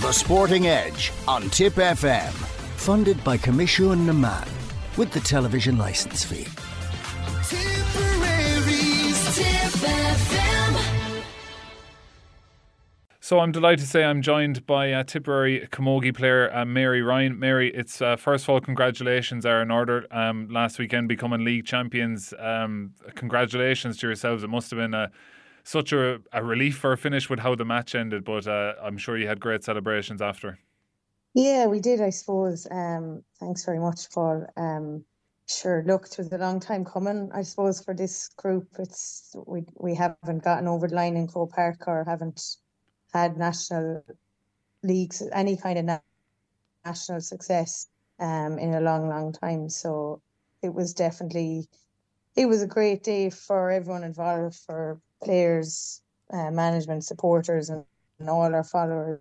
The Sporting Edge on Tip FM. Funded by Commission Naman with the television licence fee. Tiperary's Tip FM. So I'm delighted to say I'm joined by Tipperary camogie player Mary Ryan. Mary, it's first of all, congratulations are in order. Last weekend becoming league champions. Congratulations to yourselves. It must have been such a relief for a finish with how the match ended, but I'm sure you had great celebrations after. Yeah, we did, I suppose. Thanks very much, Paul. Sure, look, it was a long time coming, I suppose, for this group. We haven't gotten over the line in Croke Park or haven't had national leagues, any kind of national success in a long, long time. So it was a great day for everyone involved, for players, management, supporters, and all our followers,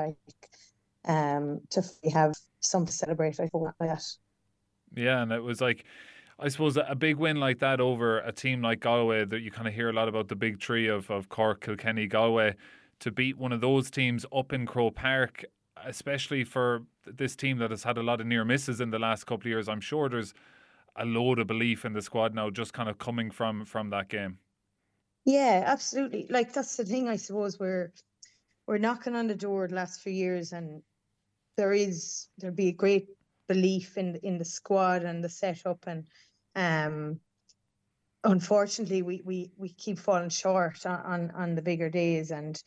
to have something to celebrate like that. Yeah, and it was like, I suppose, a big win like that over a team like Galway, that you kind of hear a lot about the big three of Cork, Kilkenny, Galway, to beat one of those teams up in Croke Park, especially for this team that has had a lot of near misses in the last couple of years. I'm sure there's a load of belief in the squad now, just kind of coming from that game. Yeah, absolutely. Like, that's the thing, I suppose. We're knocking on the door the last few years, and there'll be a great belief in the squad and the setup, and unfortunately we keep falling short on the bigger days, and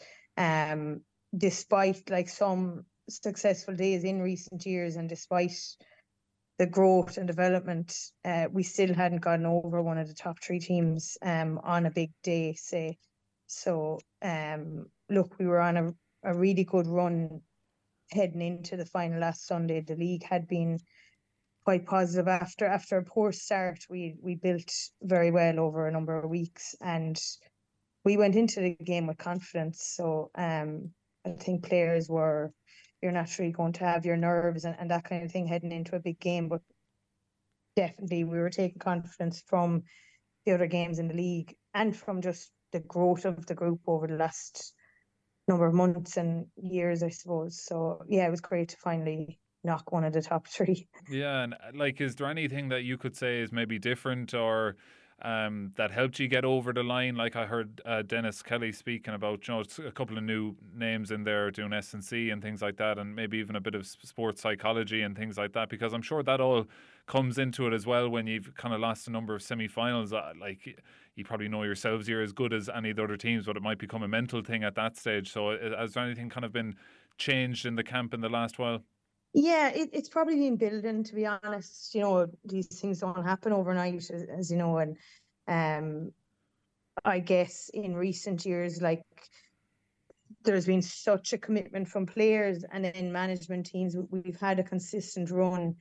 despite like some successful days in recent years, and despite the growth and development, we still hadn't gotten over one of the top three teams on a big day, say. So look, we were on a really good run heading into the final last Sunday. The league had been quite positive after a poor start. We built very well over a number of weeks, and we went into the game with confidence. So I think players you're naturally going to have your nerves and that kind of thing heading into a big game, but definitely we were taking confidence from the other games in the league and from just the growth of the group over the last number of months and years, I suppose. So yeah, it was great to finally knock one of the top three. Yeah, and like, is there anything that you could say is maybe different or that helped you get over the line? Like, I heard Dennis Kelly speaking about, a couple of new names in there doing S&C and things like that, and maybe even a bit of sports psychology and things like that, because I'm sure that all comes into it as well when you've kind of lost a number of semi-finals. Like, you probably know yourselves, you're as good as any of the other teams, but it might become a mental thing at that stage. So has there anything kind of been changed in the camp in the last while? Yeah, it's probably been building, to be honest. These things don't happen overnight, as you know, and I guess in recent years, like, there's been such a commitment from players and in management teams. We've had a consistent run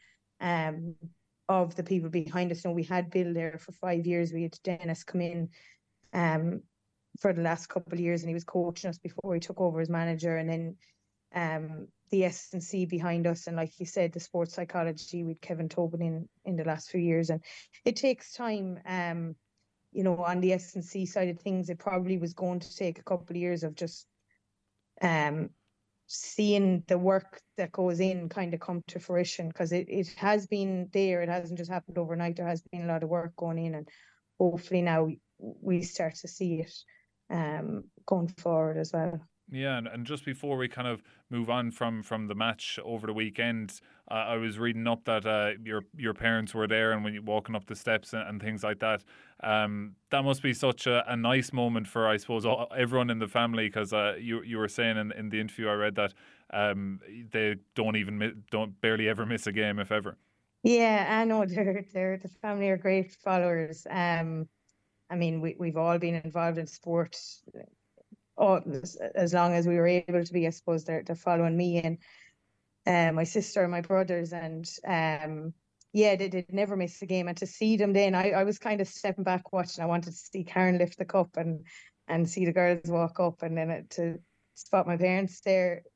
of the people behind us. We had Bill there for 5 years. We had Dennis come in for the last couple of years, and he was coaching us before he took over as manager, and then the S&C behind us, and like you said, the sports psychology with Kevin Tobin in the last few years. And it takes time. On the S&C side of things, it probably was going to take a couple of years of just seeing the work that goes in kind of come to fruition, because it has been there. It hasn't just happened overnight. There has been a lot of work going in, and hopefully now we start to see it going forward as well. Yeah, and just before we kind of move on from the match over the weekend, I was reading up that your parents were there, and when you're walking up the steps and things like that, that must be such a nice moment for, I suppose, everyone in the family, because you were saying in the interview I read that they don't barely ever miss a game, if ever. Yeah, I know the family are great followers. I mean, we've all been involved in sport. As long as we were able to be, I suppose. They're following me and my sister and my brothers, and yeah, they never miss a game. And to see them then, I was kind of stepping back watching. I wanted to see Karen lift the cup and see the girls walk up, and then to spot my parents there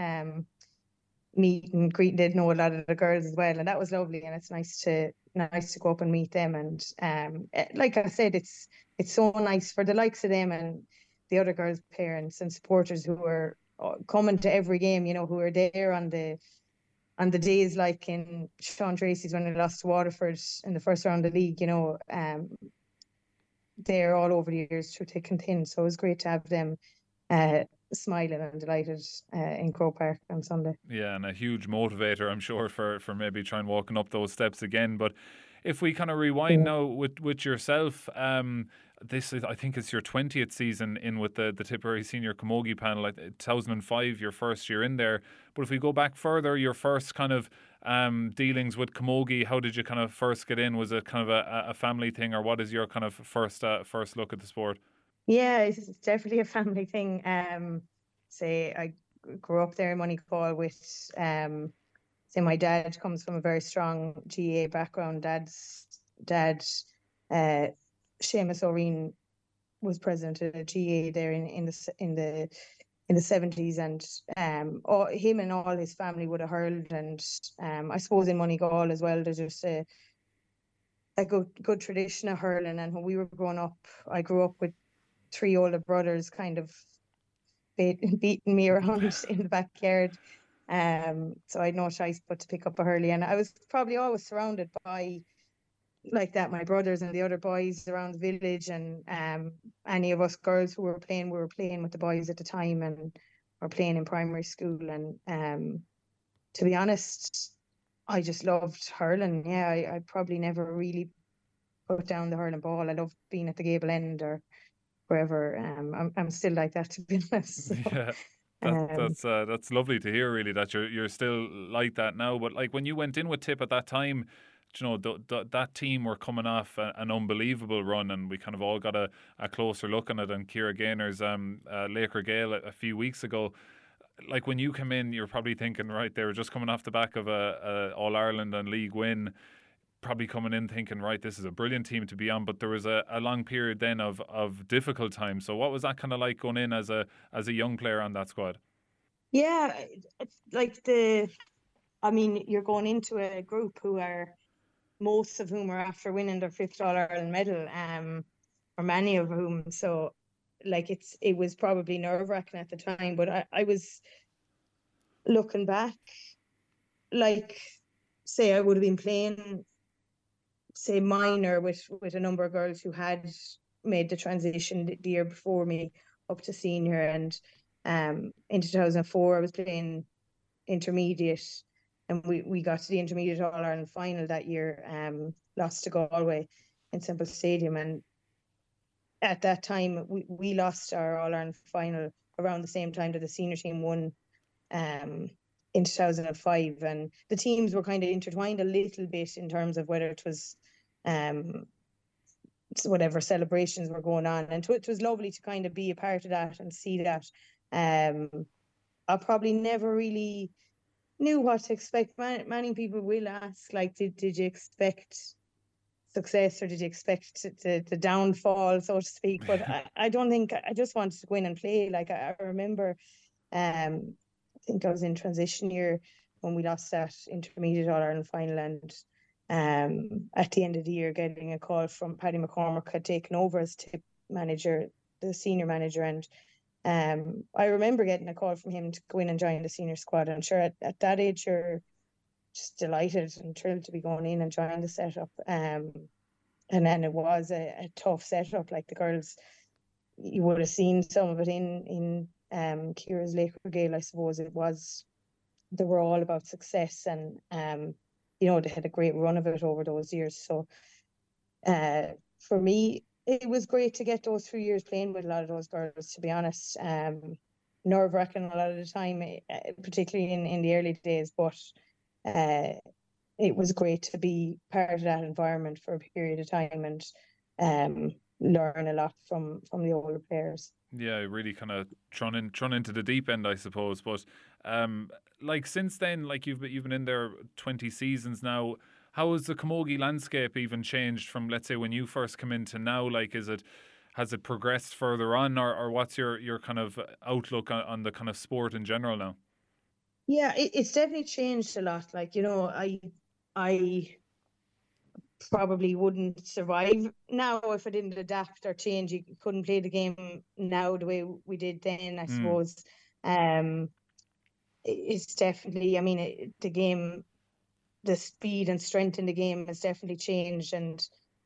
meet and greet. They'd know a lot of the girls as well, and that was lovely. And it's nice to go up and meet them. And like I said, it's so nice for the likes of them and the other girls' parents and supporters who are coming to every game, you know, who are there on the days like in Sean Tracy's when they lost to Waterford in the first round of the league, you know, they're all over the years through thick and thin. So it was great to have them smiling and delighted in Croke Park on Sunday. Yeah, and a huge motivator, I'm sure, for maybe trying walking up those steps again. But if we kind of rewind now with yourself, this is, I think it's your 20th season in with the Tipperary Senior Camogie panel, like 2005, your first year in there. But if we go back further, your first kind of dealings with Camogie, how did you kind of first get in? Was it kind of a family thing, or what is your kind of first look at the sport? Yeah, it's definitely a family thing. Say I grew up there in Monaco with say my dad comes from a very strong GAA background. Dad's dad, Seamus O'Reen, was president of the GAA there in the 70s, and him and all his family would have hurled, and I suppose in Monaco as well there's just a good tradition of hurling. And when we were growing up, I grew up with 3 older brothers kind of beating me around in the backyard. So I had no choice but to pick up a hurley, and I was probably always surrounded by like that, my brothers and the other boys around the village, and any of us girls who were playing, we were playing with the boys at the time, and were playing in primary school. And to be honest, I just loved hurling. Yeah, I probably never really put down the hurling ball. I loved being at the Gable End or wherever. I'm still like that, to be honest. So, yeah, that's lovely to hear, really, that you're still like that now. But like when you went in with Tip at that time, you know, that team were coming off an unbelievable run, and we kind of all got a closer look on it. And Ciara Gaynor's Laker Gale a few weeks ago. Like when you come in, you're probably thinking, right, they were just coming off the back of a All Ireland and league win. Probably coming in thinking, right, this is a brilliant team to be on, but there was a long period then of difficult times. So what was that kind of like going in as a young player on that squad? Yeah, it's like you're going into a group who are, most of whom are after winning their 5th All Ireland medal, or many of whom. So like it was probably nerve-wracking at the time, but I was looking back, like, say I would have been playing, say, minor with a number of girls who had made the transition the year before me up to senior, and in 2004 I was playing intermediate, and we got to the intermediate All Ireland final that year, lost to Galway in Semple Stadium, and at that time we lost our All Ireland final around the same time that the senior team won in 2005, and the teams were kind of intertwined a little bit in terms of whether it was whatever celebrations were going on, and it was lovely to kind of be a part of that and see that. I probably never really knew what to expect. Many people will ask, like, did you expect success, or did you expect the downfall, so to speak? But I don't think, I just wanted to go in and play. Like I remember, I think I was in transition year when we lost that intermediate All Ireland final, and at the end of the year getting a call from Paddy McCormick, had taken over as Tip manager, the senior manager, and I remember getting a call from him to go in and join the senior squad. And sure, at that age you're just delighted and thrilled to be going in and join the setup. And then it was a tough setup. Like the girls, you would have seen some of it in Ciara's Laker Gale, I suppose. They were all about success, and you know, they had a great run of it over those years. So for me, it was great to get those 3 years playing with a lot of those girls, to be honest. Nerve-wracking a lot of the time, particularly in the early days, but it was great to be part of that environment for a period of time, and learn a lot from the older players. Yeah, really kind of thrown into the deep end, I suppose. But like since then, like you've been in there 20 seasons now. How has the camogie landscape even changed from, let's say, when you first come in to now? Like, has it progressed further on, or what's your kind of outlook on the kind of sport in general now? Yeah, it's definitely changed a lot. Like, you know, I probably wouldn't survive now if I didn't adapt or change. You couldn't play the game now the way we did then, I suppose. It's definitely, I mean, the game, the speed and strength in the game has definitely changed, and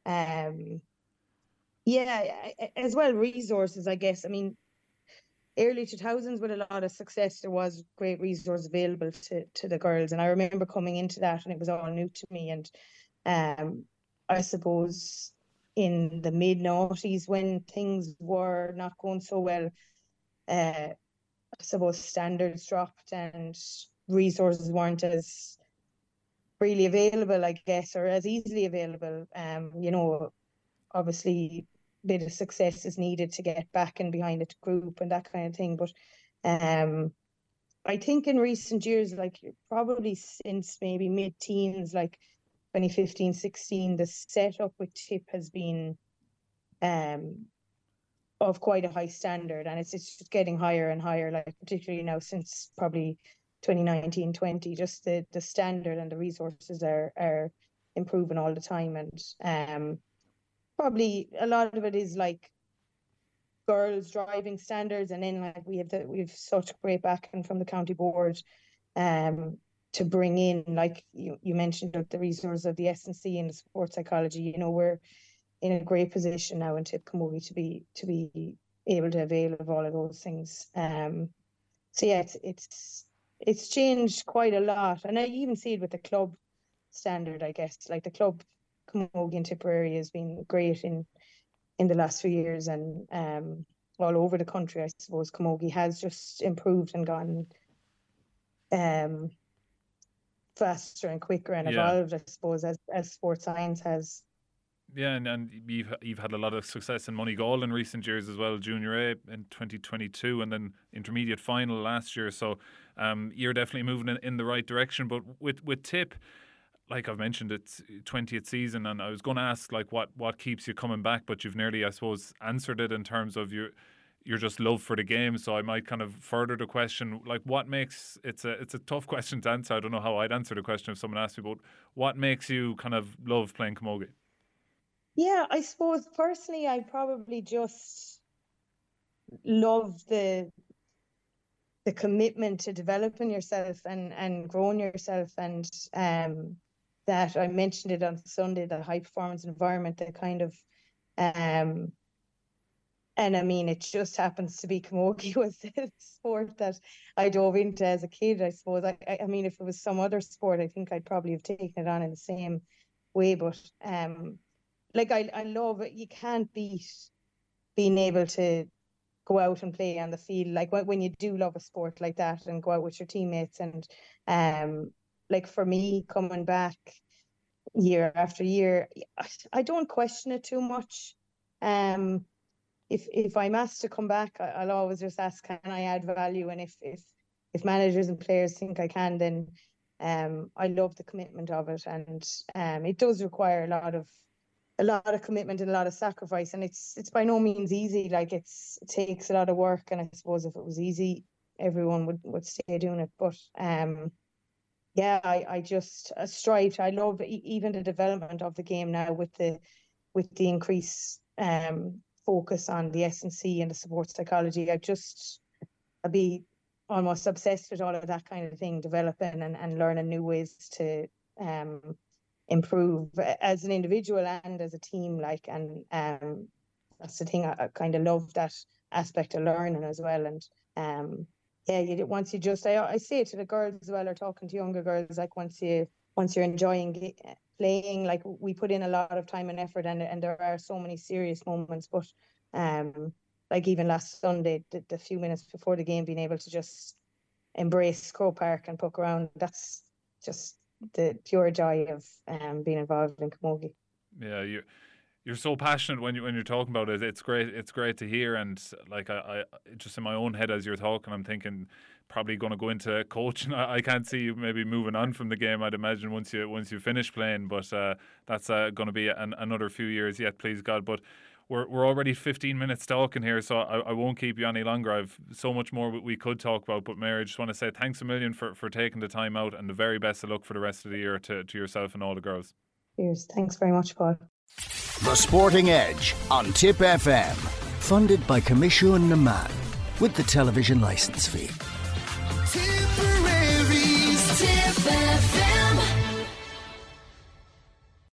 as well, resources, I guess. I mean, early 2000s with a lot of success, there was great resource available to the girls, and I remember coming into that and it was all new to me. And I suppose in the mid-noughties, when things were not going so well, I suppose standards dropped and resources weren't as freely available, I guess, or as easily available. Obviously bit of success is needed to get back and behind a group and that kind of thing. But I think in recent years, like probably since maybe mid-teens, like 2015, 16, the setup with Tip has been of quite a high standard, and it's just getting higher and higher, like particularly now since probably 2019, 20, just the standard and the resources are improving all the time. And probably a lot of it is like girls driving standards, and then like we've such great backing from the county board to bring in, like you mentioned, the resource of the S&C and the sports psychology. We're in a great position now in Tip Camogie to be able to avail of all of those things. So yeah, it's changed quite a lot, and I even see it with the club standard, I guess. Like the club Camogie and Tipperary has been great in the last few years, and all over the country, I suppose Camogie has just improved and gone faster and quicker and evolved, I suppose, as sports science has. Yeah, and you've had a lot of success in Moneygall in recent years as well, Junior A in 2022, and then intermediate final last year. So you're definitely moving in the right direction. But with Tip, like I've mentioned, it's 20th season, and I was going to ask like what keeps you coming back, but you've nearly, I suppose, answered it in terms of your just love for the game. So I might kind of further the question, like what makes it's a tough question to answer. I don't know how I'd answer the question if someone asked me, but what makes you kind of love playing camogie? Yeah, I suppose personally, I probably just love the commitment to developing yourself and growing yourself, and that I mentioned it on Sunday, the high performance environment, the kind of and I mean, it just happens to be camogie was the sport that I dove into as a kid. I suppose I mean, if it was some other sport, I think I'd probably have taken it on in the same way. But like I love it. You can't beat being able to go out and play on the field. Like when you do love a sport like that and go out with your teammates, and like for me, coming back year after year, I don't question it too much. If I'm asked to come back, I'll always just ask, can I add value? And if managers and players think I can, then I love the commitment of it, and it does require a lot of commitment and a lot of sacrifice, and it's by no means easy. Like it takes a lot of work, and I suppose if it was easy, everyone would stay doing it. But I just strive. I love even the development of the game now with the increased focus on the S&C and the sports psychology. I'd be almost obsessed with all of that kind of thing, developing and learning new ways to improve as an individual and as a team. Like, and that's the thing, I kind of love that aspect of learning as well. And once you just, I say it to the girls as well, or talking to younger girls, like once you're enjoying playing, like we put in a lot of time and effort, and there are so many serious moments, but like even last Sunday, the few minutes before the game, being able to just embrace Croke Park and puck around, that's just the pure joy of being involved in camogie. Yeah, you're so passionate when you're talking about it. It's great to hear. And like I just in my own head as you're talking, I'm thinking probably going to go into coaching. I can't see you maybe moving on from the game, I'd imagine, once you finish playing. But that's going to be another few years yet, please God. But we're already 15 minutes talking here, so I won't keep you any longer. I've so much more we could talk about. But Mary, I just want to say thanks a million for taking the time out, and the very best of luck for the rest of the year to yourself and all the girls. Cheers. Thanks very much, Paul. The Sporting Edge on Tip FM. Funded by Commission Naman. with the television licence fee.